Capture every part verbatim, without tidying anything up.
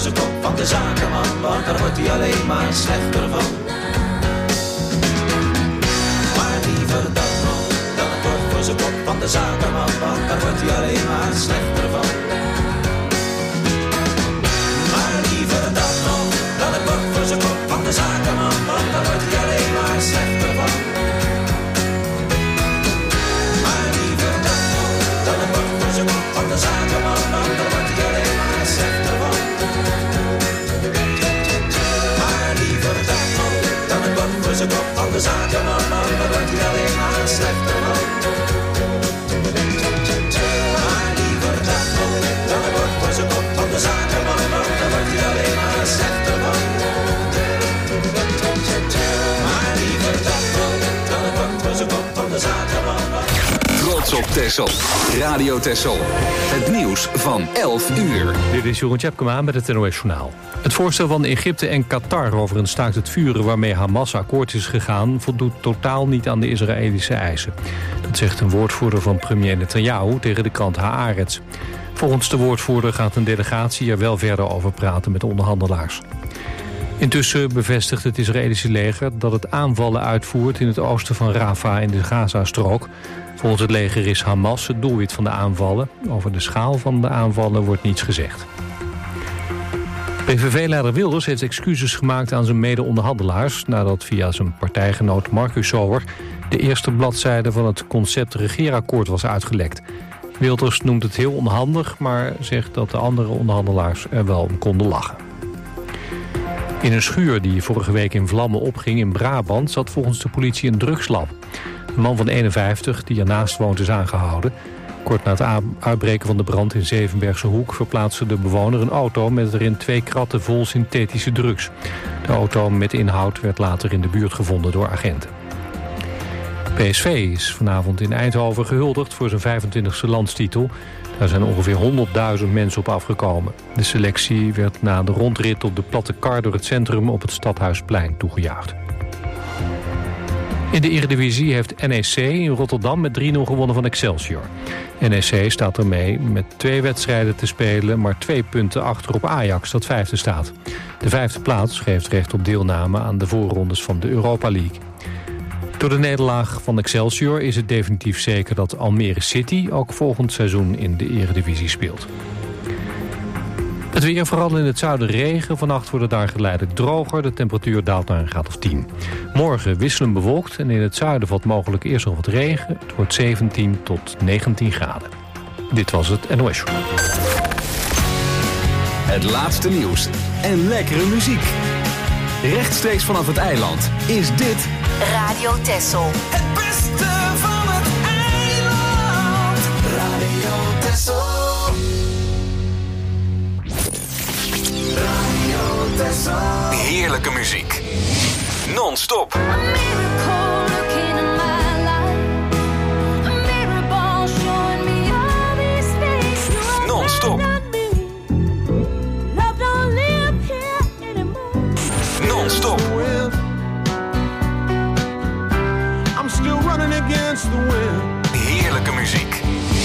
zijn kop van de zakenman, want daar wordt hij alleen maar slechter van. Maar liever dat nog, dan het bord voor zijn kop van de zakenman, want daar wordt hij alleen maar slechter van. Maar liever dat nog, dan het bord voor zijn kop van de zakenman, want daar wordt hij alleen maar slechter van. Maar liever dat nog, dan het bord voor zijn kop van de zakenman, want daar wordt hij alleen maar slechter van. Maar liever dat nog, dan het bord voor zijn kop van de zakenman, want daar wordt hij alleen maar slechter van. Maar liever dat nog, dan het bord voor zijn kop van de zakenman, want daar wordt hij alleen maar slechter van. Maar liever dat nog, dan het bord voor zijn kop van de zakenman. Trots op Texel. Radio Texel. Het nieuws van elf uur. Dit is Jeroen Tjepkema met het N O S Journaal. Het voorstel van Egypte en Qatar over een staakt het vuren waarmee Hamas akkoord is gegaan voldoet totaal niet aan de Israëlische eisen. Dat zegt een woordvoerder van premier Netanyahu tegen de krant Haaretz. Volgens de woordvoerder gaat een delegatie er wel verder over praten met de onderhandelaars. Intussen bevestigt het Israëlische leger dat het aanvallen uitvoert in het oosten van Rafah in de Gazastrook. Volgens het leger is Hamas het doelwit van de aanvallen. Over de schaal van de aanvallen wordt niets gezegd. P V V-leider Wilders heeft excuses gemaakt aan zijn mede-onderhandelaars nadat via zijn partijgenoot Marcus Sauer de eerste bladzijde van het concept regeerakkoord was uitgelekt. Wilders noemt het heel onhandig, maar zegt dat de andere onderhandelaars er wel om konden lachen. In een schuur die vorige week in vlammen opging in Brabant zat volgens de politie een drugslab. Een man van eenenvijftig die ernaast woont is aangehouden. Kort na het uitbreken van de brand in Zevenbergse Hoek verplaatste de bewoner een auto met erin twee kratten vol synthetische drugs. De auto met inhoud werd later in de buurt gevonden door agenten. P S V is vanavond in Eindhoven gehuldigd voor zijn vijfentwintigste landstitel. Daar zijn ongeveer honderdduizend mensen op afgekomen. De selectie werd na de rondrit op de platte kar door het centrum op het Stadhuisplein toegejuicht. In de Eredivisie heeft N E C in Rotterdam met drie nul gewonnen van Excelsior. N E C staat ermee met twee wedstrijden te spelen, maar twee punten achter op Ajax, dat vijfde staat. De vijfde plaats geeft recht op deelname aan de voorrondes van de Europa League. Door de nederlaag van Excelsior is het definitief zeker dat Almere City ook volgend seizoen in de Eredivisie speelt. Het weer, vooral in het zuiden regen. Vannacht wordt het daar geleidelijk droger. De temperatuur daalt naar een graad of tien. Morgen wisselen bewolkt en in het zuiden valt mogelijk eerst nog wat regen. Het wordt zeventien tot negentien graden. Dit was het N O S Journaal. Het laatste nieuws en lekkere muziek. Rechtstreeks vanaf het eiland is dit Radio Texel. Het beste van het eiland. Radio Texel. Radio Texel. heerlijke muziek. Non-stop. Non-stop. Non-stop. I'm still running against the wind. Heerlijke muziek.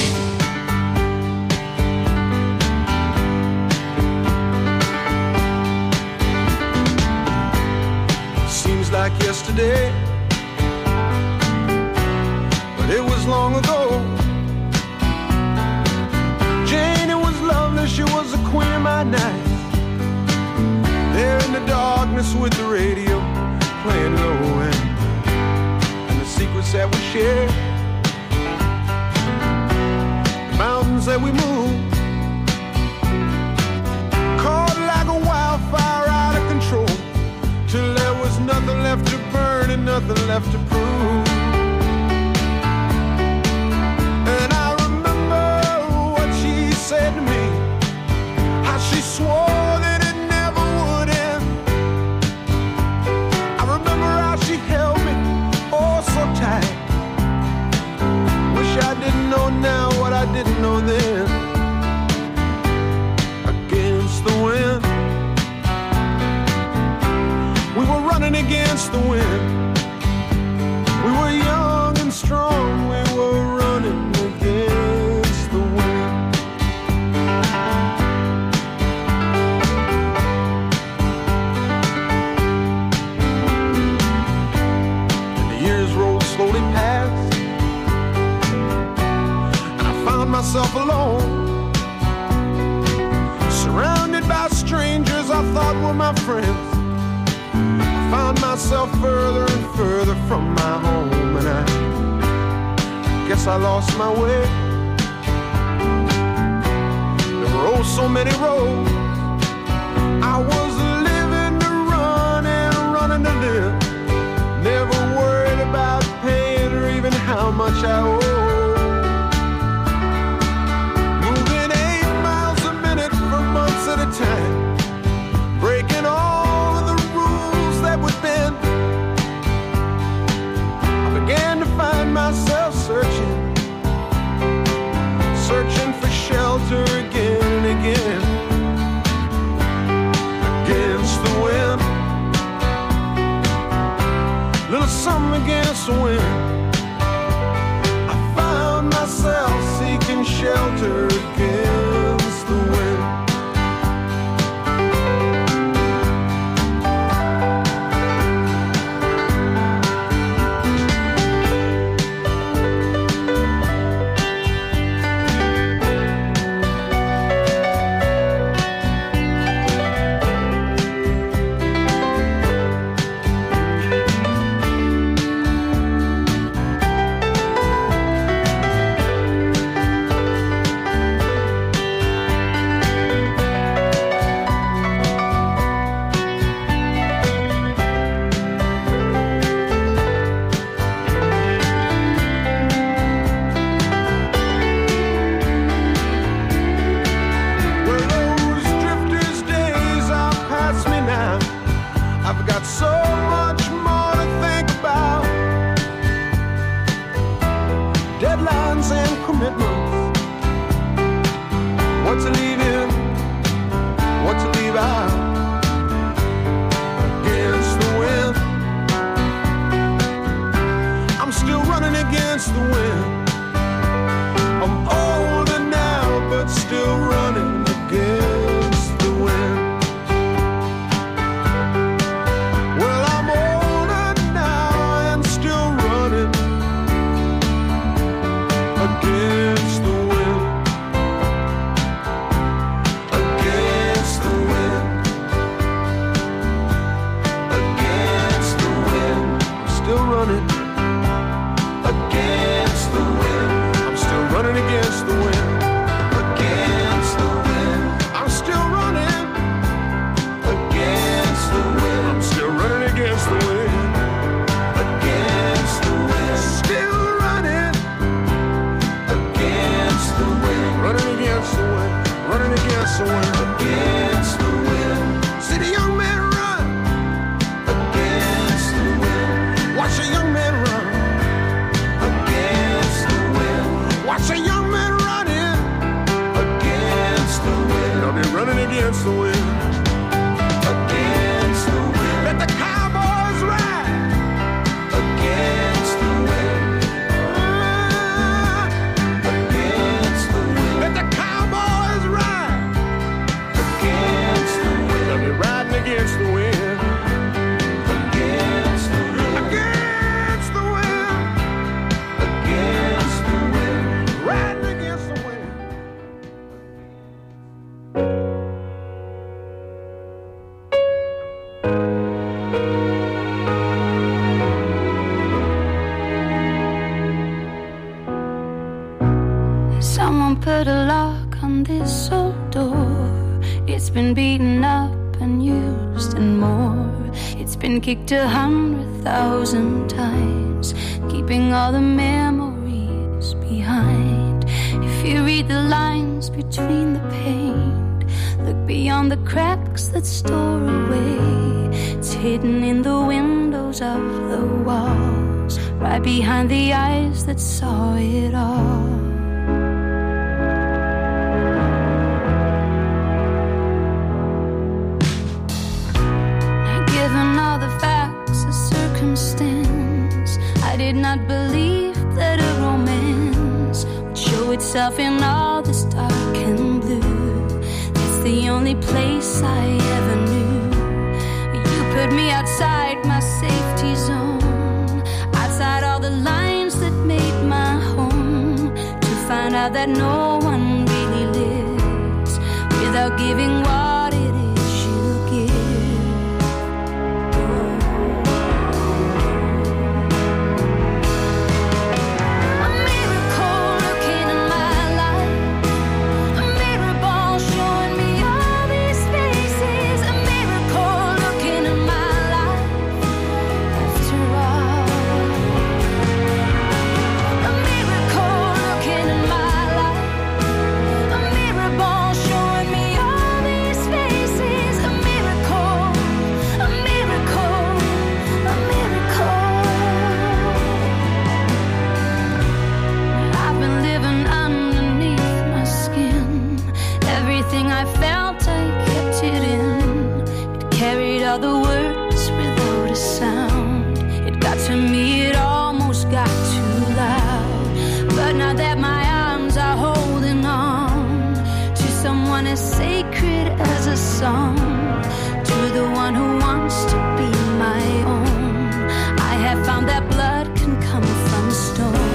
Seems like yesterday, but it was long ago. Jane, it was lovely, she was the queen of my night. There in the darkness with the radio playing low end, and the secrets that we share, the mountains that we move, caught like a wildfire out of control, till there was nothing left to burn and nothing left to prove. And I remember what she said to me, how she swore that it never would end. I remember how she held me oh so tight. Wish I didn't know now what I didn't know then. Against the wind, we were running against the wind. We were young and strong, we were running against the wind. friends. I found myself further and further from my home, and I guess I lost my way. There were oh so many roads. I was living to run and running to live. Never worried about paying or even how much I owe. Moving eight miles a minute for months at a time, breaking all of the rules that would bend. I began to find myself searching, searching for shelter again and again. Against the wind, little something against the wind. I found myself seeking shelter against the wind. Put a lock on this old door. It's been beaten up and used and more. It's been kicked a hundred thousand times, keeping all the memories behind. If you read the lines between the paint, look beyond the cracks that store away. It's hidden in the windows of the walls, right behind the eyes that saw it all. I did not believe that a romance would show itself in all this dark and blue. That's the only place I ever knew. You put me outside my safety zone, outside all the lines that made my home, to find out that no one really lives without giving what it is you give. all the words without a sound. It got to me, it almost got too loud. But now that my arms are holding on to someone as sacred as a song, to the one who wants to be my own, I have found that blood can come from stone.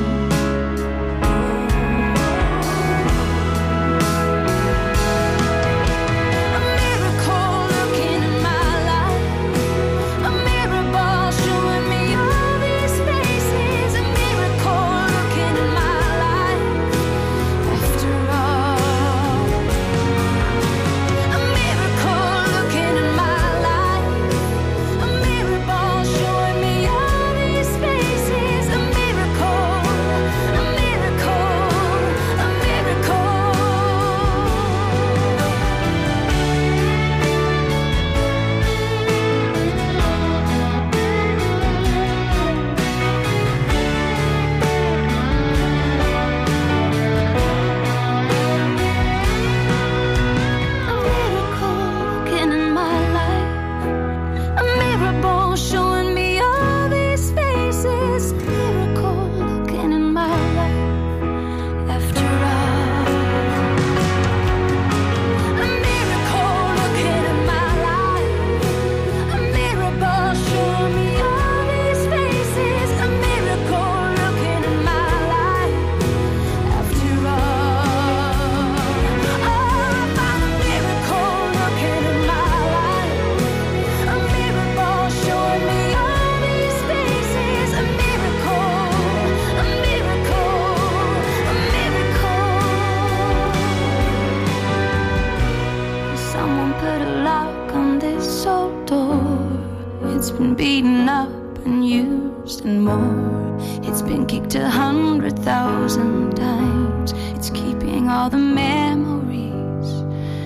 Beaten up and used and more. It's been kicked a hundred thousand times. It's keeping all the memories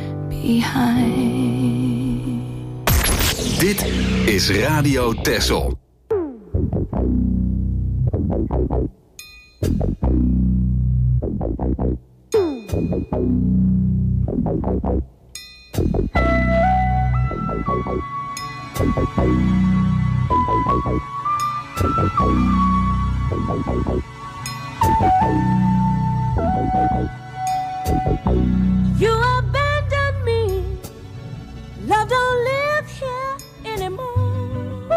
behind. Dit is Radio Texel. You abandoned me. Love don't live here anymore.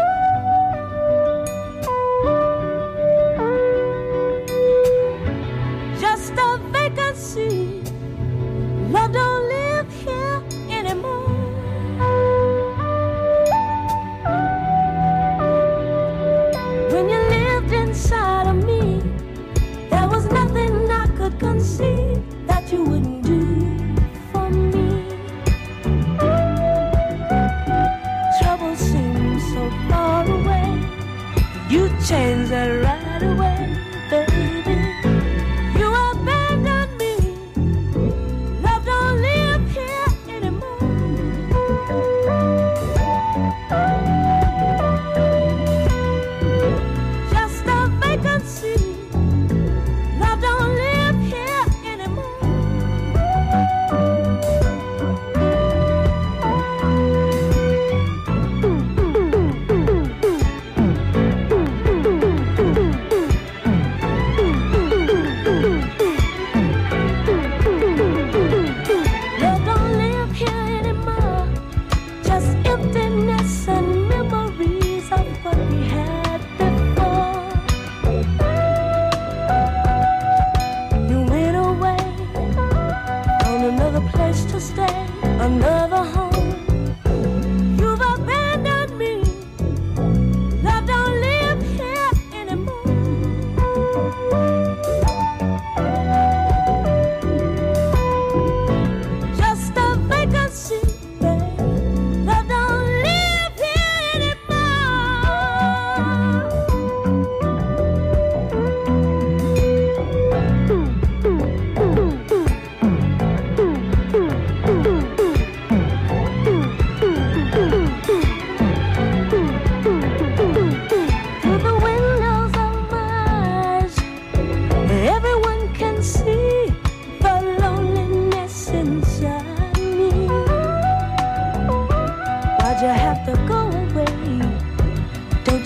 Just a vacancy. Love don't live here anymore. When you lived inside of me, there was nothing I could conceive that you wouldn't do for me. Trouble seems so far away. You changed that right away, baby. You abandoned me. Love don't live here anymore. Just a vacancy. Love don't live here anymore. Love don't live here anymore. Just emptiness and memories of what we had before. You went away, found another place to stay, another home. You've abandoned me. Love don't live here anymore. Just a vacancy, babe. Love don't live here anymore.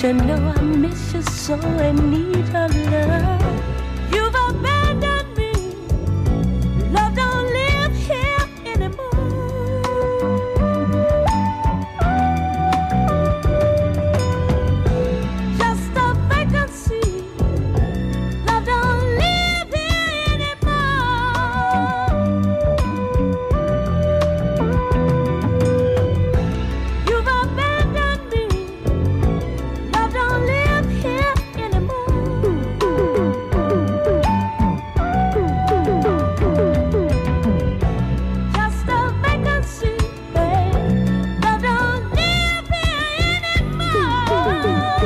you know I miss you so and need your love. You've abandoned me. Love don't live here anymore. Just a vacancy. Love don't live here anymore. You've abandoned me. Love don't live here anymore. Just a vacancy, babe. Love don't live here anymore.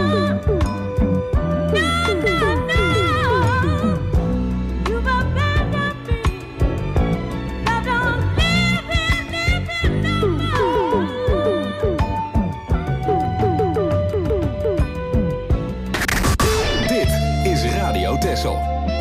No, no, no. You've abandoned me. Love don't live here, live here no more. Dit is Radio Texel.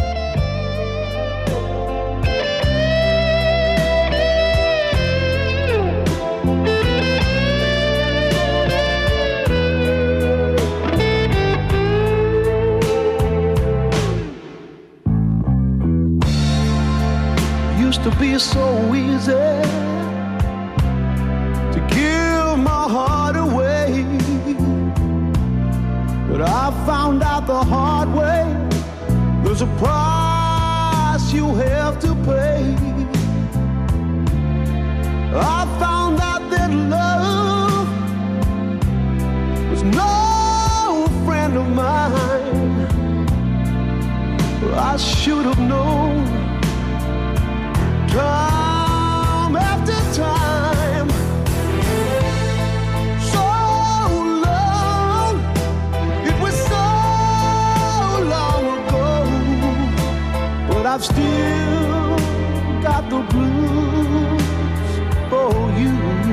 Used to be so easy to give my heart away, but I found out the hard way. There's a price you have to pay. I found out that love was no friend of mine. I should have known. Time after time, so long, it was so long ago, but I've still got the blues for you.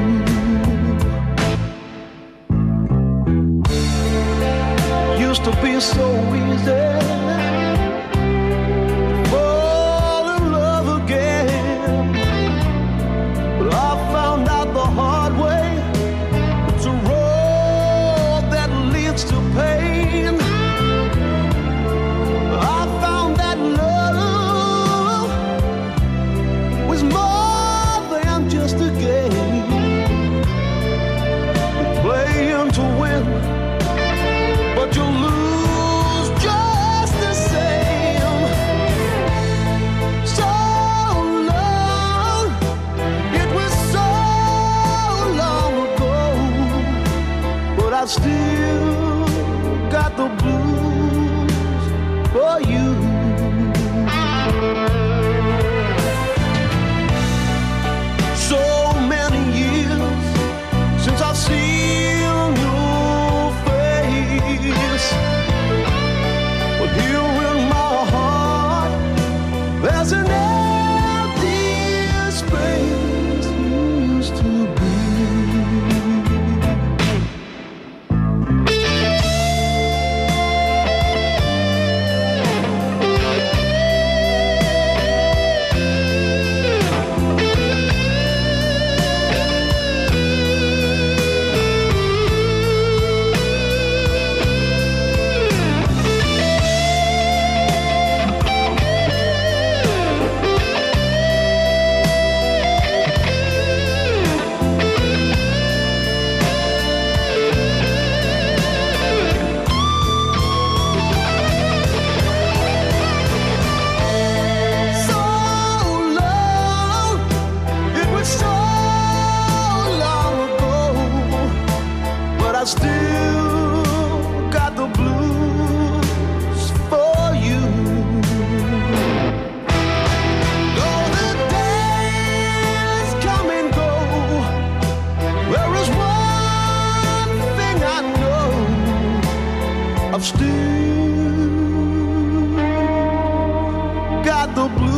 Used to be so easy. I still got the blues for you. So many years since I've seen your face, but here in my heart there's an empty space you used to be. I still got the blues for you. Though the days come and go, there is one thing I know, I've still got the blues.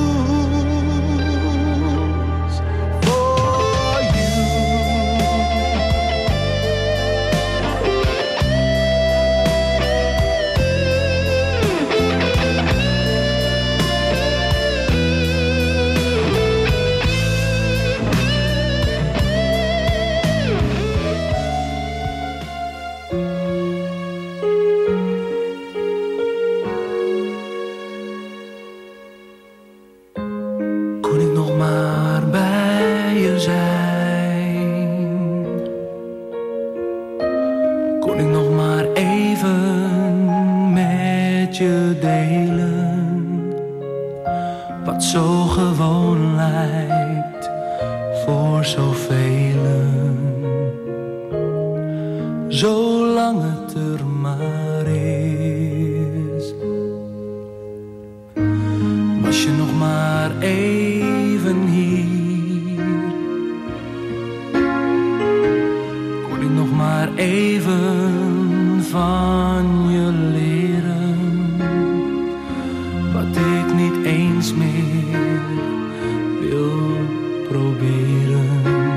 zolang het er maar is. Was je nog maar even hier, kon ik nog maar even van je leren wat ik niet eens meer wil proberen.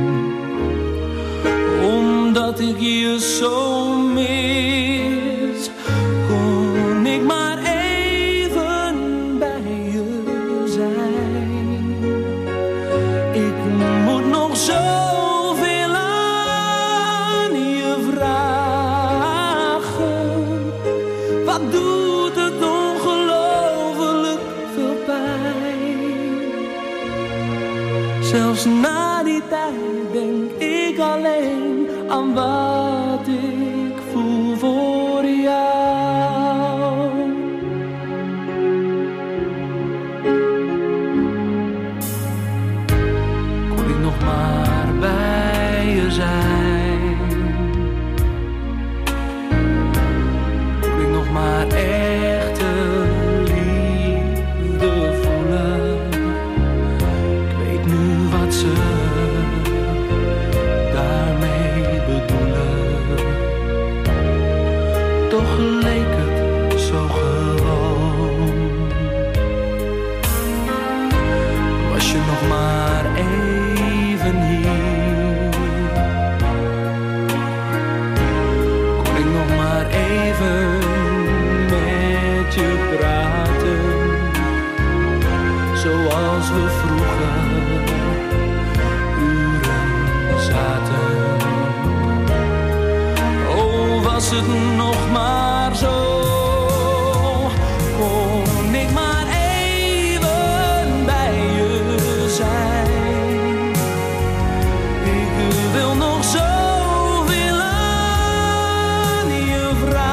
Omdat ik je zo mis, kon ik maar even bij je zijn. Ik moet nog zoveel aan je vragen. Wat doet het ongelooflijk veel pijn. Zelfs na die tijd denk ik alleen aan wat ik voel voor jou. Kon ik nog maar bij je zijn, kon ik nog maar echte liefde voelen. Ik weet nu wat ze toch leek het zo gewoon. Was je nog maar even hier, kon ik nog maar even met je praten, zoals we vroeger uren zaten. Was het nog maar zo, kon ik maar even bij je zijn. Ik wil nog zoveel aan je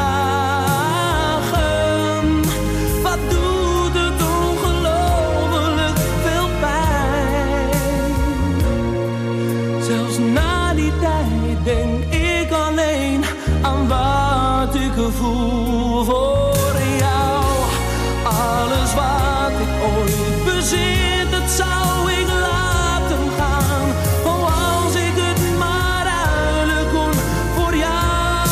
vragen. Wat doet het ongelooflijk veel pijn. Zelfs na die tijd denk ik alleen aan wat ik voel voor jou. Alles wat ik ooit bezit, dat zou ik laten gaan. Oh, als ik het maar ruilen kon voor jou.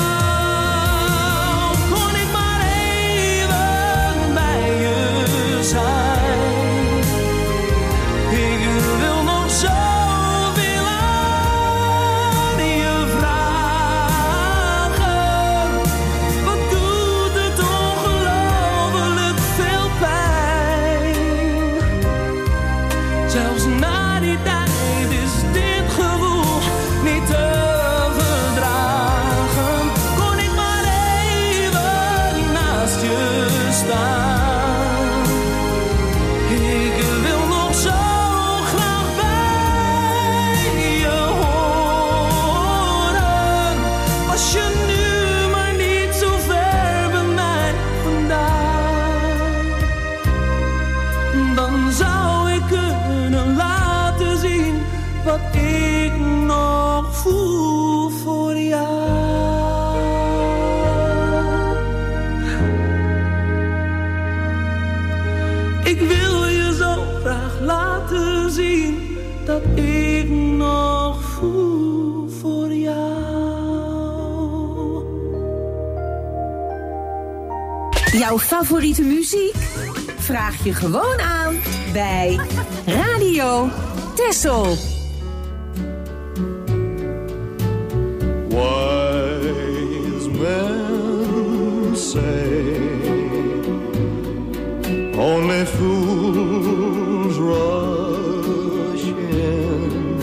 Kon ik maar even bij je zijn. Ik wil nog zo dat ik nog voel voor jou. Jouw favoriete muziek? Vraag je gewoon aan bij Radio Texel. Wise men say only fools rush in,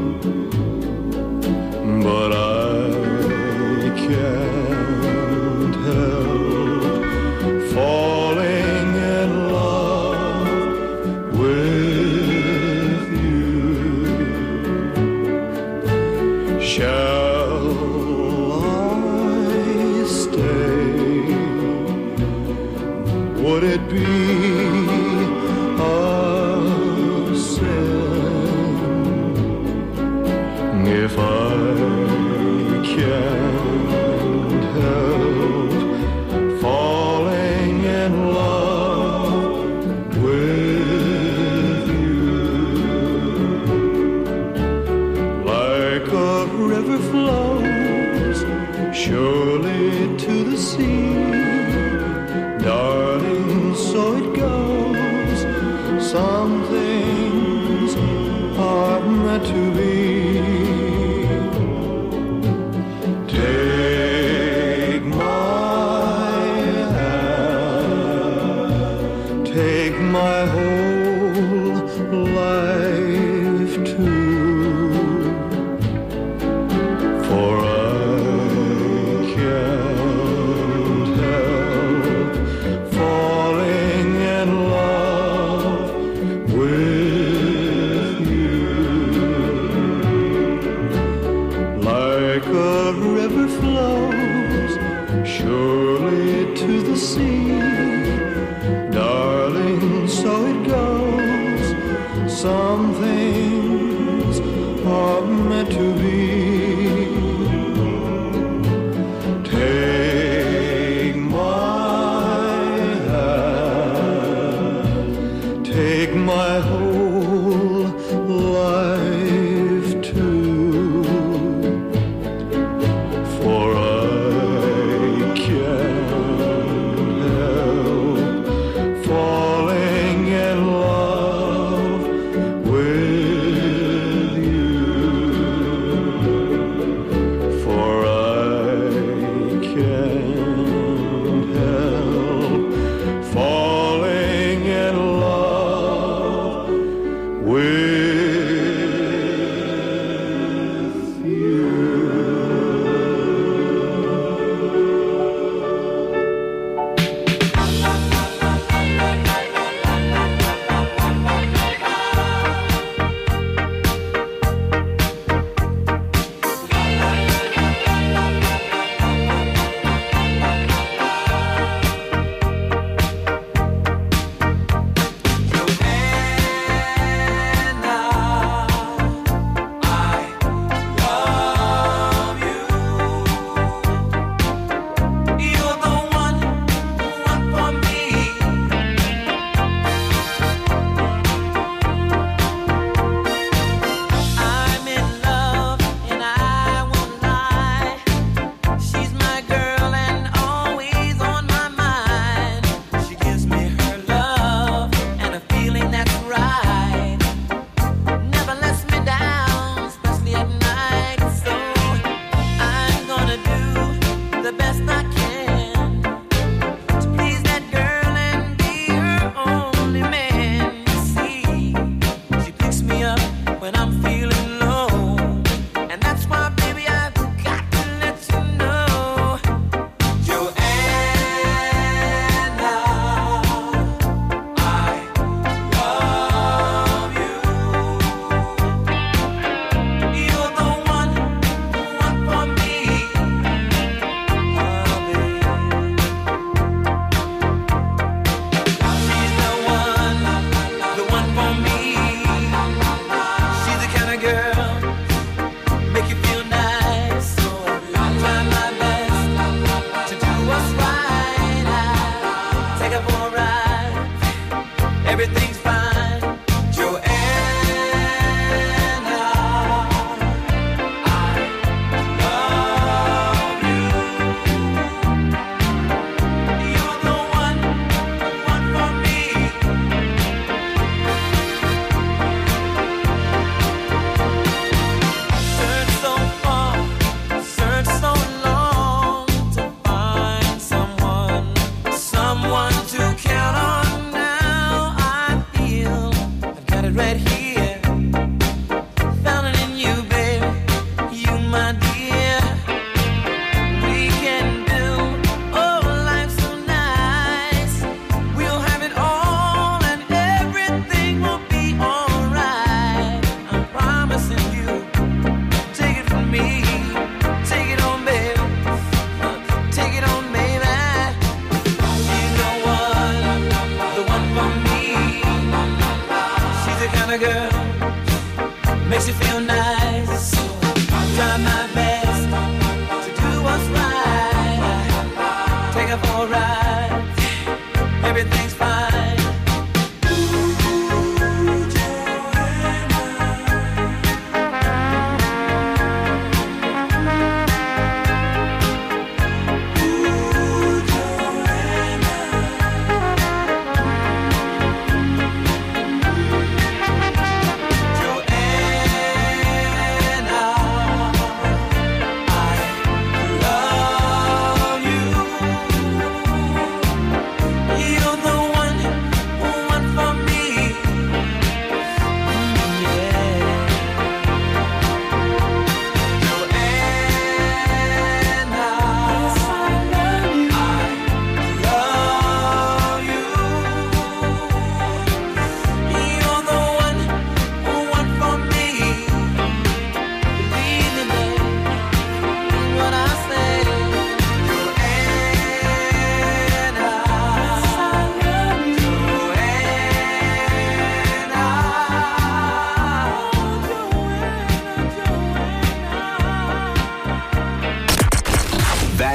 but I can't help falling in love with you. Shall I stay? Would it be if I can't river flows surely to the sea. Darling, so it goes. Some things are meant to be. Take my hand, take my whole life too, for I can't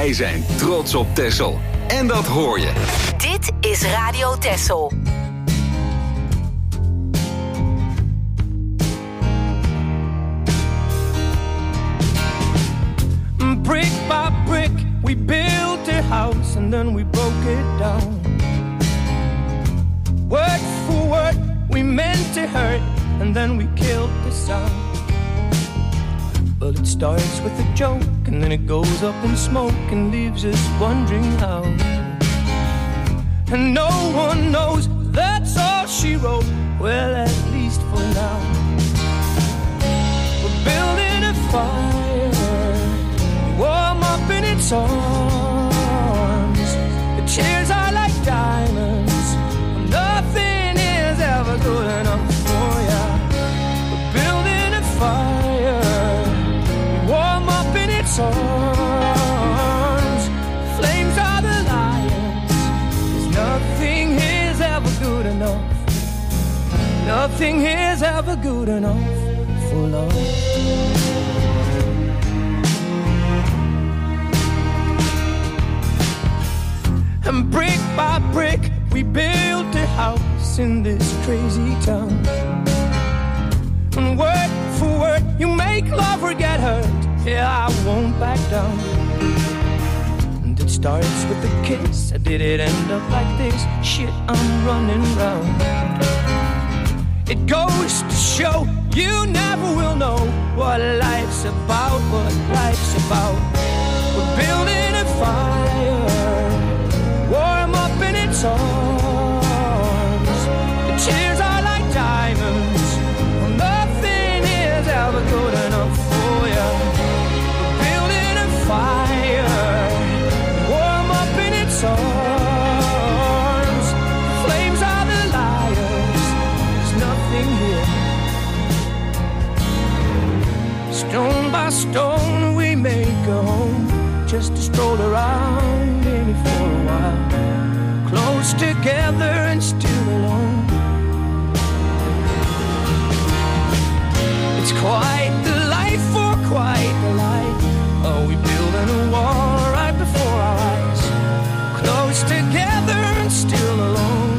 Wij zijn trots op Texel. En dat hoor je. Dit is Radio Texel. Brick by brick, we built a house and then we broke it down. Word for word, we meant to hurt and then we killed the sound. Well, it starts with a joke and then it goes up in smoke and leaves us wondering how. And no one knows, that's all she wrote, well, at least for now. We're building a fire, warm up in its arms. The cheers are like diamonds, nothing is ever good enough for ya. We're building a fire, warm up in its arms. Flames are the lions, 'cause nothing is ever good enough. Nothing is ever good enough for love. And brick by brick, we built a house in this crazy town. And word for word, you make love or get hurt. Yeah, I won't back down. And it starts with a kiss. Did it end up like this? Shit, I'm running round. It goes to show you never will know what life's about, what life's about. We're building a fire, warm up in its arms. The cheers are like diamonds, well, nothing is ever good enough for you. We're building a fire, warm up in its arms. Flames are the liars, there's nothing here. Stone by stone we make a home, just to stroll around in it for a while. Close together and still alone. It's quite the life for quite the life. Oh, we building a wall right before our eyes. Close together and still alone.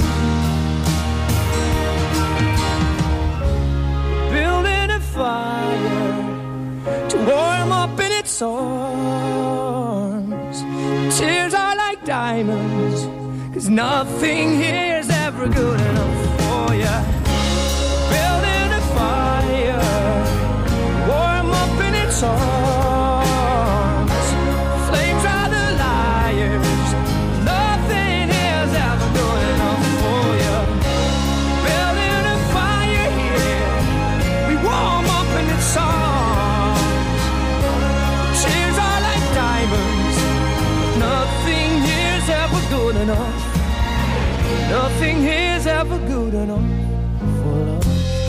Building a fire to warm up in its arms. Tears are like diamonds, 'cause nothing here's ever good enough for ya. Building a fire, warm up in its arms. Flames are the liars, nothing here's ever good enough for ya. Building a fire here, we warm up in its arms. Tears are like diamonds, nothing here's ever good enough. Nothing here's ever good enough for love.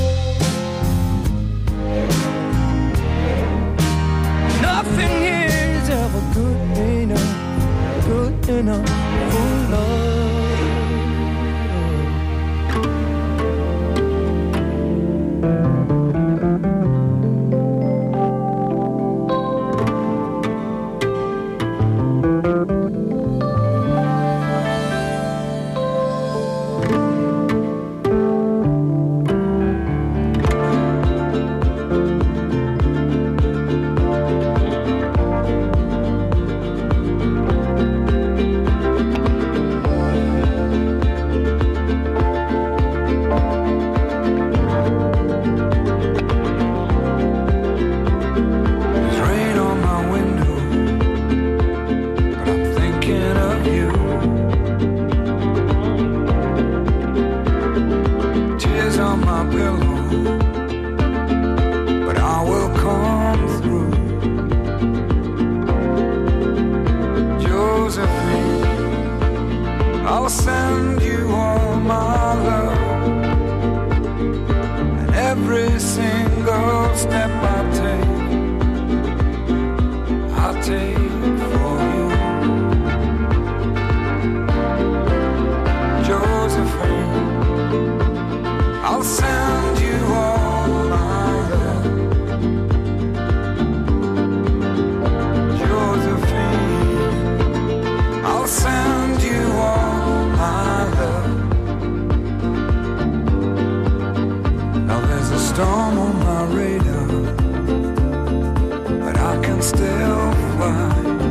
Nothing here's ever good enough, good enough for love. I can still fly.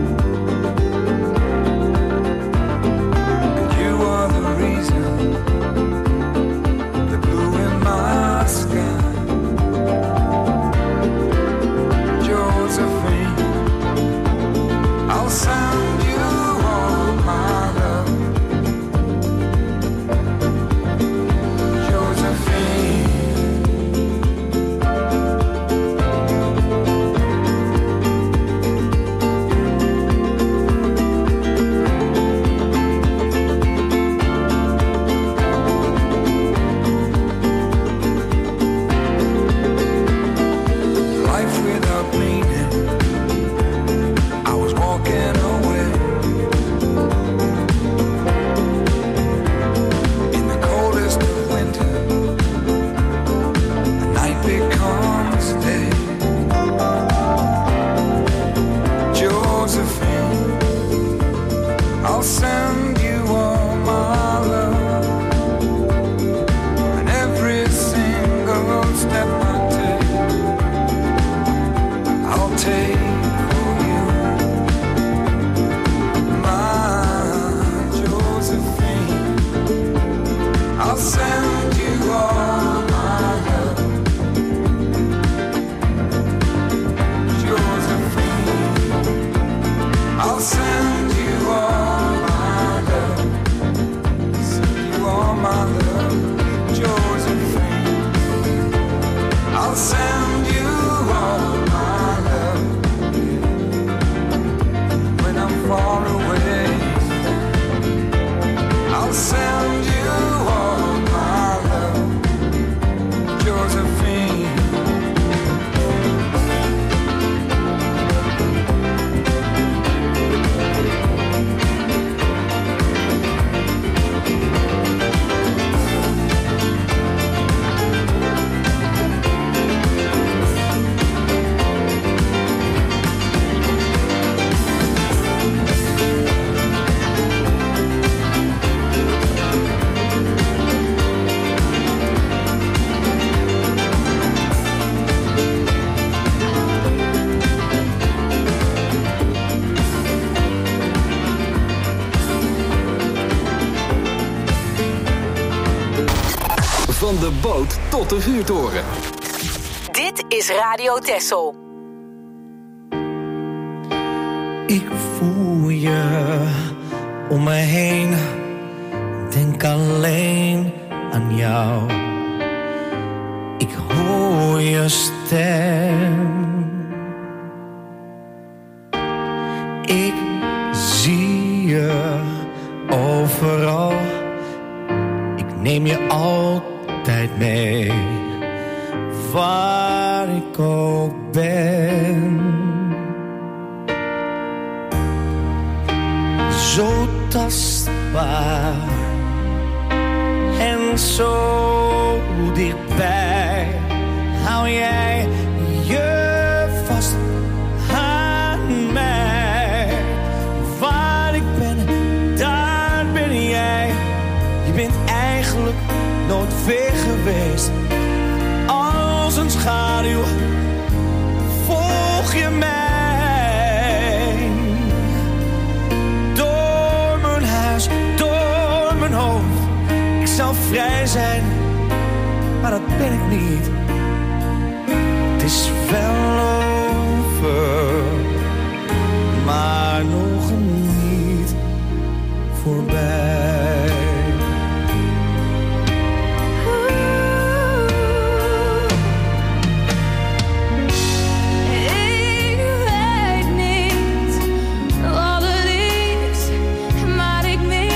And you are the reason, the blue in my sky. Josephine, I'll send you all my love. Josephine. Van de boot tot de vuurtoren. Dit is Radio Texel. Ik voel je om me heen, denk alleen aan jou. Ik hoor je stem. Ik zie je overal. Ik neem je altijd mee, waar ik ook ben. Zo tastbaar en zo dichtbij, hou jij je vast aan mij. Waar ik ben, daar ben jij. Je bent eigenlijk nooit ver geweest. Als een schaduw volg je mij. Door mijn huis, door mijn hoofd. Ik zou vrij zijn, maar dat ben ik niet. Het is wel over, maar nog niet voorbij.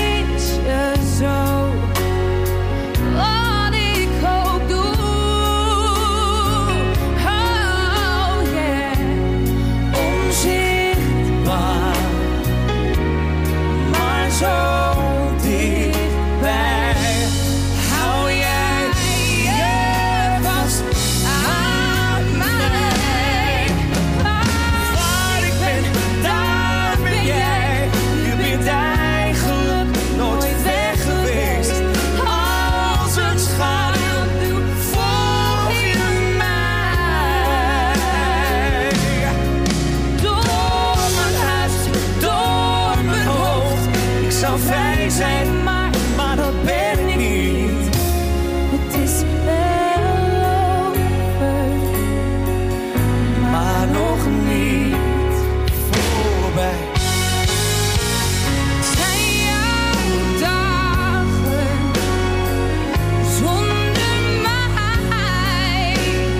Wat ik ook doe, zijn, maar, maar dat ben ik niet. Het is wel over, maar nog niet voorbij. zijn jouw dagen zonder mij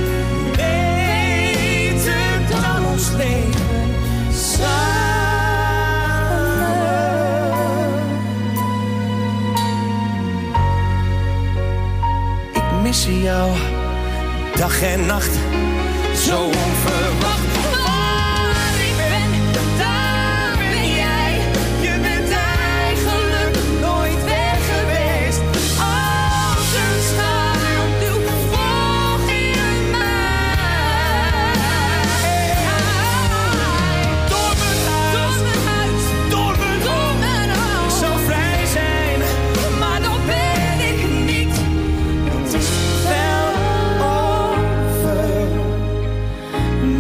Beter dan ons leven samen. Ik mis jou dag en nacht, zo onverwacht. Waar ik ben, daar ben jij. Je bent eigenlijk nooit weg geweest. Als een schaduw volg je mij. Door mijn huis, Door mijn huis, door mijn door hoofd. mijn Ik hoofd. zou vrij zijn, Maar dat ben ik niet. het is wel over.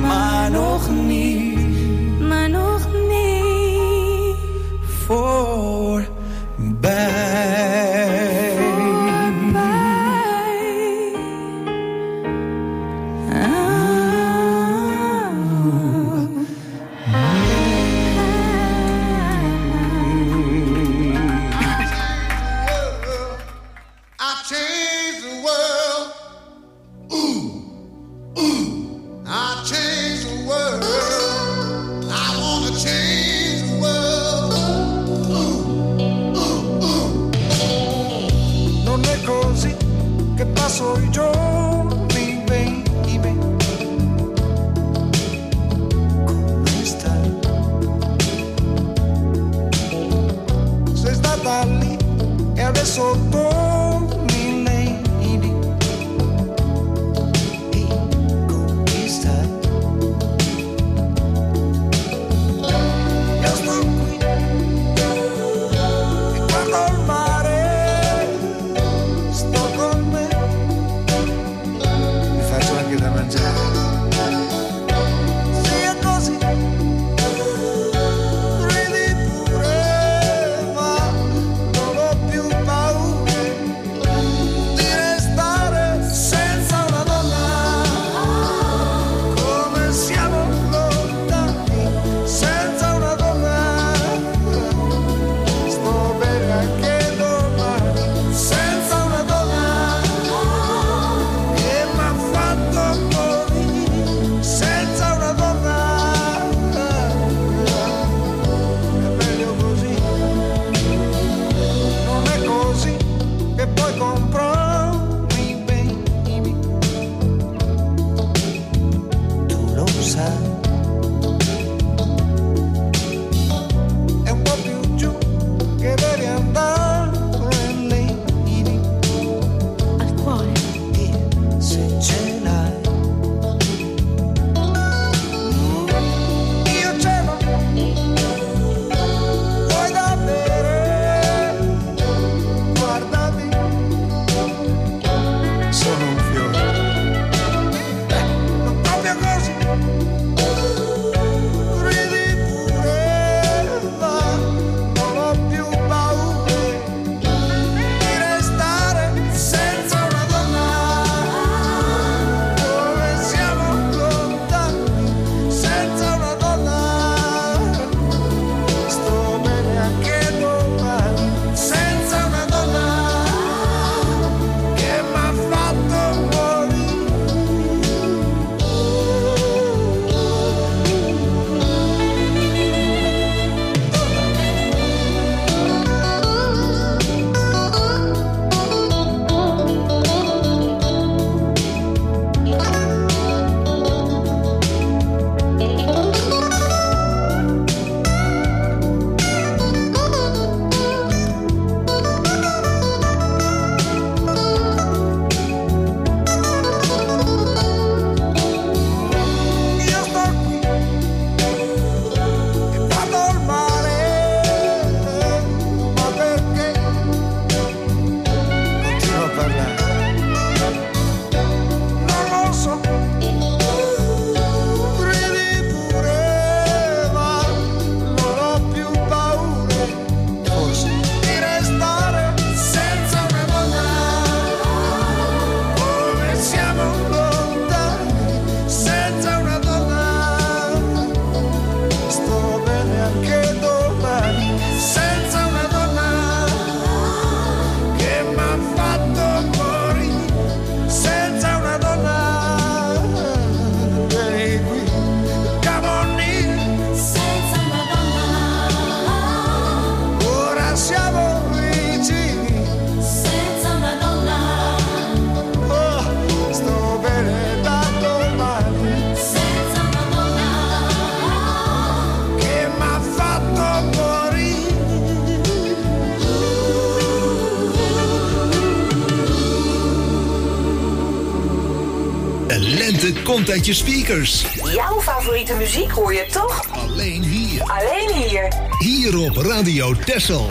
komt uit je speakers. Jouw favoriete muziek hoor je toch? Alleen hier. Alleen hier. Hier op Radio Texel.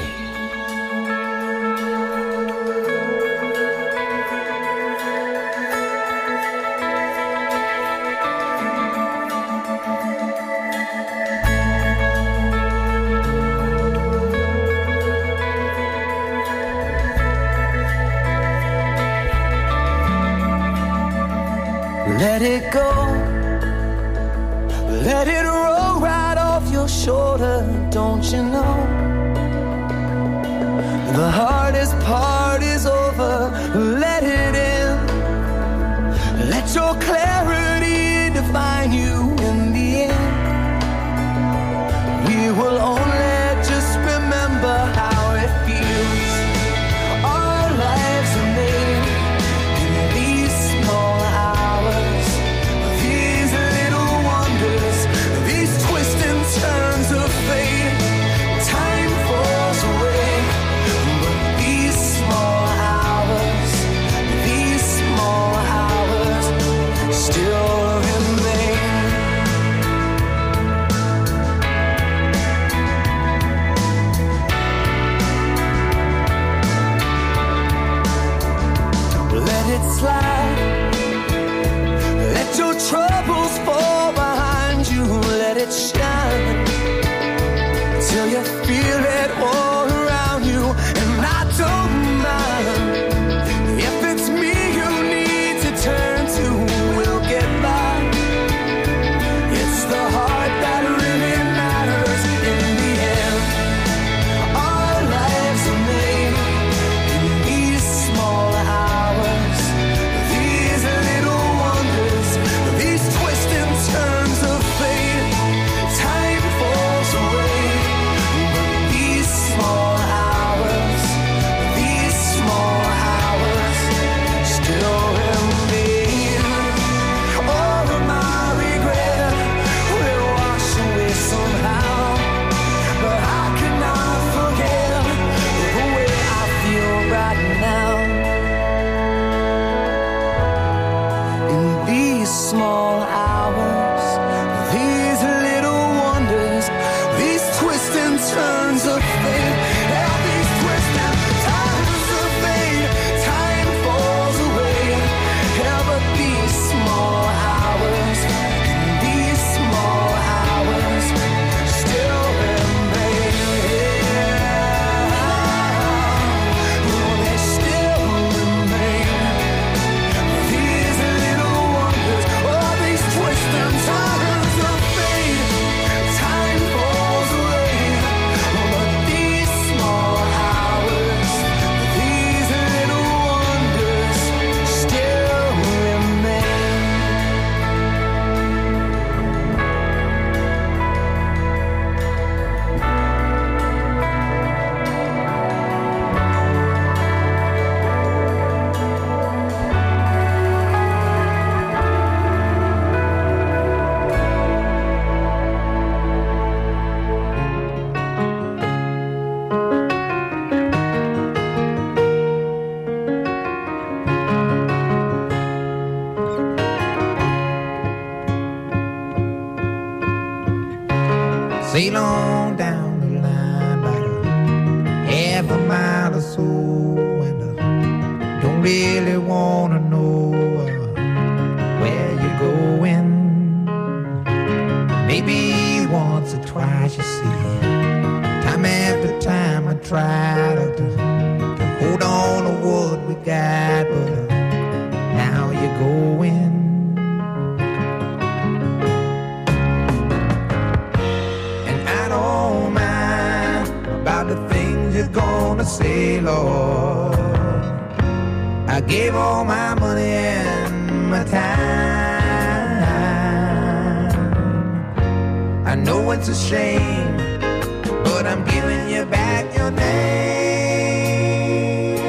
Let it go, let it roll right off your shoulder, don't you know? The hardest part is over, let it in. Let your clarity define you in the end. We will only just remember how it feels. Our lives are made in these small hours. These little wonders, these twists and turns of fate. Time falls away, but these small hours, these small hours still remain. Let it slide. Let your troubles fall behind you. Let it shine till you feel it all around you. And I don't mind if it's me you need to turn to. We'll get by. It's the heart that really matters in the end. Our lives are made in these small hours. These little wonders, these twists and turns of fate. Time falls away, but these small hours, these small hours still remain. All of my regret will wash away somehow, but I cannot forget the way I feel right now. In these small hours, these little wonders, these twists and turns of fate, yeah, these twists and turns of fate. Time falls away, yeah, but these small hours, these small hours still remain. Oh, they still remain. These little wonders, oh, these twists and turns of fate. Time falls away, but these small hours, these little wonders still remain. Sail on down the line by half a mile or so, and I don't really wanna know uh, where you're going. Maybe once or twice, you see. Time after time, I try to, to, to hold on to what we got, but uh, now you're going. About the things you're gonna say, Lord. I gave all my money and my time. I know it's a shame, but I'm giving you back your name.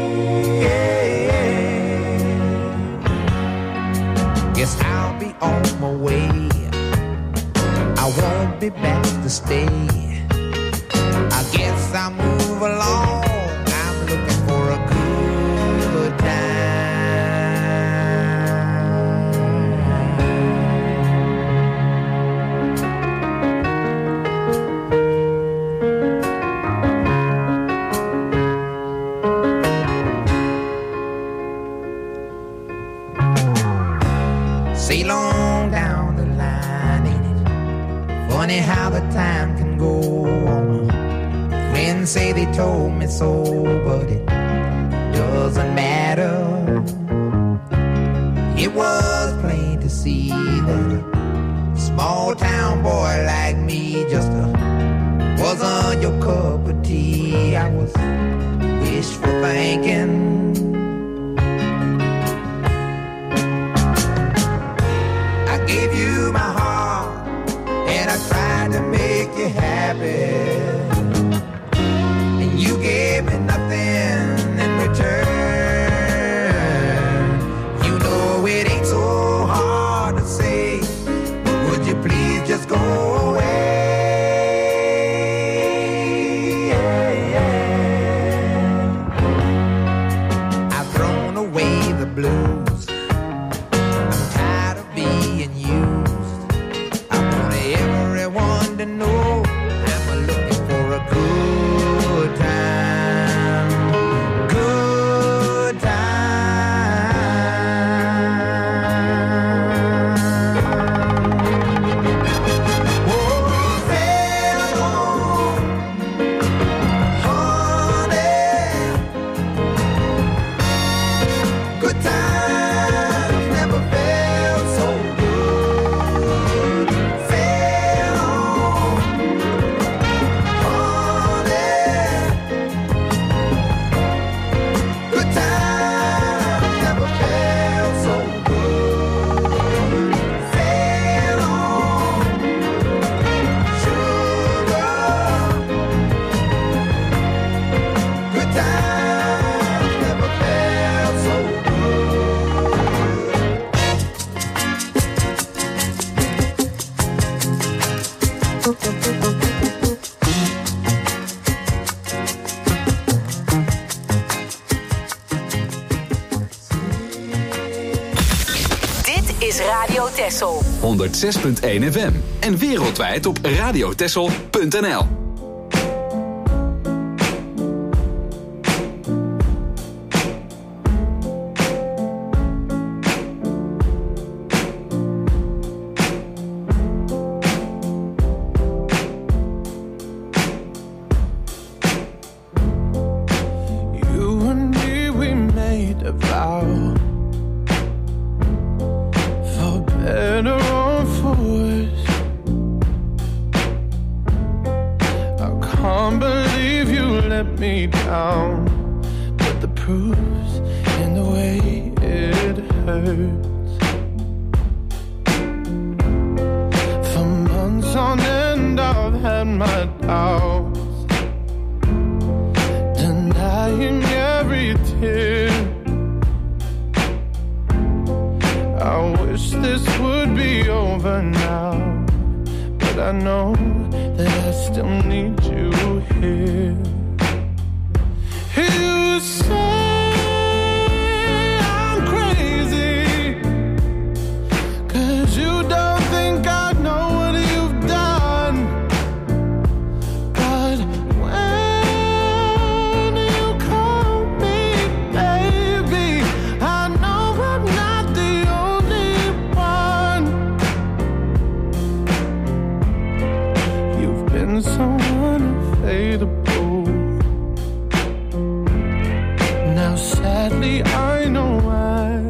Guess I'll be on my way. I won't be back to stay. I guess I'll move along. I'm looking for a good time. Funny how the time can go on. Friends say they told me so, but it doesn't matter. It was plain to see that a small town boy like me just uh, wasn't your cup of tea. I was wishful thinking. I gave you my heart and I tried to make you happy, and you gave me nothing in return. You know it ain't so hard to say, would you please just go away? I've thrown away the blues. I'm tired of being used. I want everyone to know I'm looking for a good time. Good time. Oh, sail on, honey. Good times never felt so good. Sail on, honey. Good times never felt so good. Sail on, sugar. Good times never felt so Dit is Radio Texel. honderd zes punt één F M en wereldwijd op radiotexel punt n l. You and me, we made a vow, for better or for worse. I can't believe you let me down, but the proof's in the way it hurts. For months on end I've had my doubts, denying every tear. I wish this would be over now, but I know that I still need you here. You say I'm crazy, 'cause you don't think I know what you've done. But when you call me baby, I know I'm not the only one. You've been so unfadable. Now sadly I know why.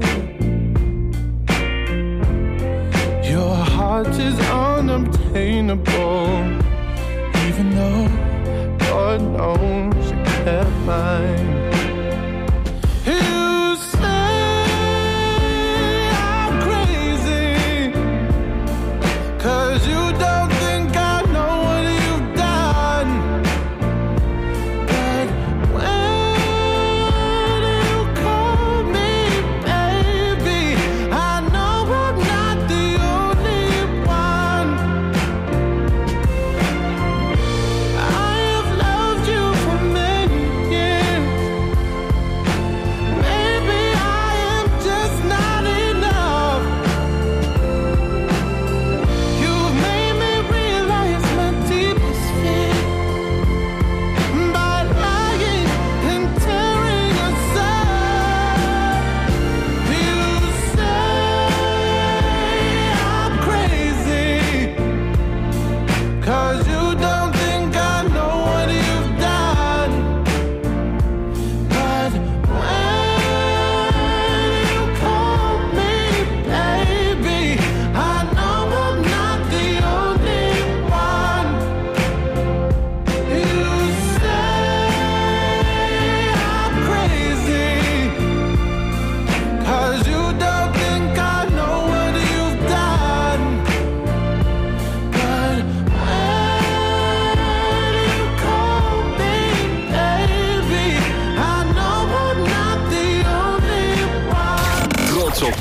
Your heart is unobtainable, even though God knows you kept mine. You say I'm crazy, 'cause you don't think I know what you've done. But when you call me baby, I know I'm not the only one. I have loved you for many years,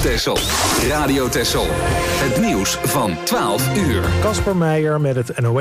Texel. Radio Texel. Het nieuws van twaalf uur. Kasper Meijer met het N O S.